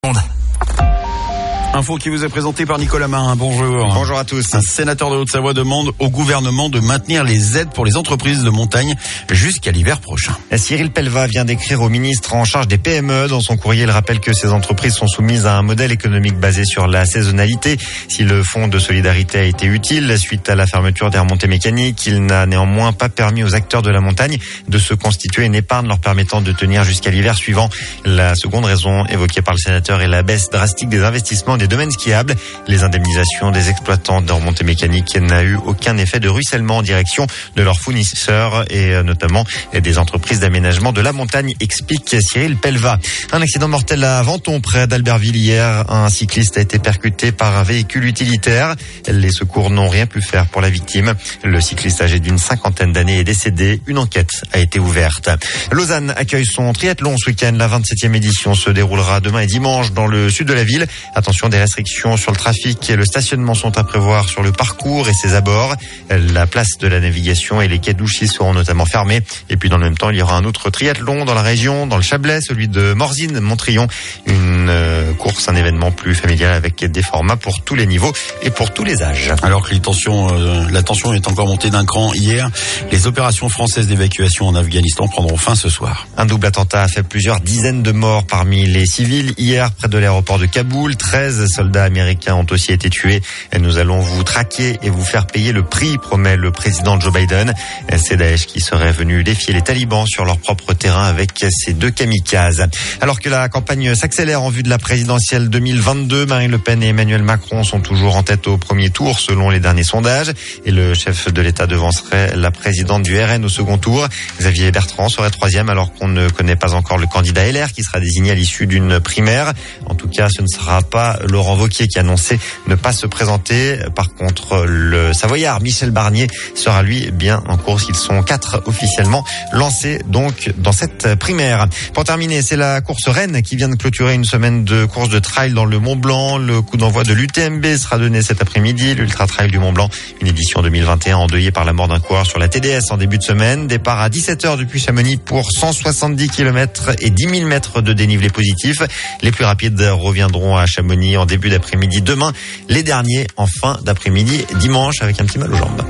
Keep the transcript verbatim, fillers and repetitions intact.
Info qui vous est présentée par Nicolas Marin. Bonjour. Bonjour à tous. Un sénateur de Haute-Savoie demande au gouvernement de maintenir les aides pour les entreprises de montagne jusqu'à l'hiver prochain. Cyril Pellevat vient d'écrire au ministre en charge des P M E. Dans son courrier, il rappelle que ces entreprises sont soumises à un modèle économique basé sur la saisonnalité. Si le fonds de solidarité a été utile suite à la fermeture des remontées mécaniques, il n'a néanmoins pas permis aux acteurs de la montagne de se constituer une épargne leur permettant de tenir jusqu'à l'hiver suivant. La seconde raison évoquée par le sénateur est la baisse drastique des investissements des domaines skiables. Les indemnisations des exploitants de remontées mécaniques n'a eu aucun effet de ruissellement en direction de leurs fournisseurs et notamment des entreprises d'aménagement de la montagne, explique Cyril Pellevat. Un accident mortel à Venton, près d'Albertville hier. Un cycliste a été percuté par un véhicule utilitaire. Les secours n'ont rien pu faire pour la victime. Le cycliste âgé d'une cinquantaine d'années est décédé. Une enquête a été ouverte. Lausanne accueille son triathlon ce week-end. La vingt-septième édition se déroulera demain et dimanche dans le sud de la ville. Attention, des restrictions sur le trafic et le stationnement sont à prévoir sur le parcours et ses abords. La place de la navigation et les quais d'Ouchy seront notamment fermés. Et puis dans le même temps, il y aura un autre triathlon dans la région, dans le Chablais, celui de Morzine-Montrion. Une euh, course, un événement plus familial avec des formats pour tous les niveaux et pour tous les âges. Alors que les tensions, euh, la tension est encore montée d'un cran hier, les opérations françaises d'évacuation en Afghanistan prendront fin ce soir. Un double attentat a fait plusieurs dizaines de morts parmi les civils. Hier, près de l'aéroport de Kaboul, treize soldats américains ont aussi été tués. Et nous allons vous traquer et vous faire payer le prix, promet le président Joe Biden. C'est Daesh qui serait venu défier les talibans sur leur propre terrain avec ces deux kamikazes. Alors que la campagne s'accélère en vue de la présidentielle deux mille vingt-deux, Marine Le Pen et Emmanuel Macron sont toujours en tête au premier tour selon les derniers sondages. Et le chef de l'État devancerait la présidente du R N au second tour. Xavier Bertrand serait troisième alors qu'on ne connaît pas encore le candidat L R qui sera désigné à l'issue d'une primaire. En tout cas, ce ne sera pas Laurent Wauquiez qui a annoncé ne pas se présenter. Par contre, le Savoyard Michel Barnier sera lui bien en course. Ils sont quatre officiellement lancés donc dans cette primaire. Pour terminer, c'est la course Rennes qui vient de clôturer une semaine de course de trail dans le Mont Blanc. Le coup d'envoi de l'U T M B sera donné cet après-midi. L'Ultra Trail du Mont Blanc, une édition deux mille vingt et un endeuillée par la mort d'un coureur sur la T D S en début de semaine. Départ à dix-sept heures depuis Chamonix pour cent soixante-dix kilomètres et dix mille mètres de dénivelé positif. Les plus rapides reviendront à Chamonix en début d'après-midi demain. Les derniers en fin d'après-midi dimanche avec un petit mal aux jambes.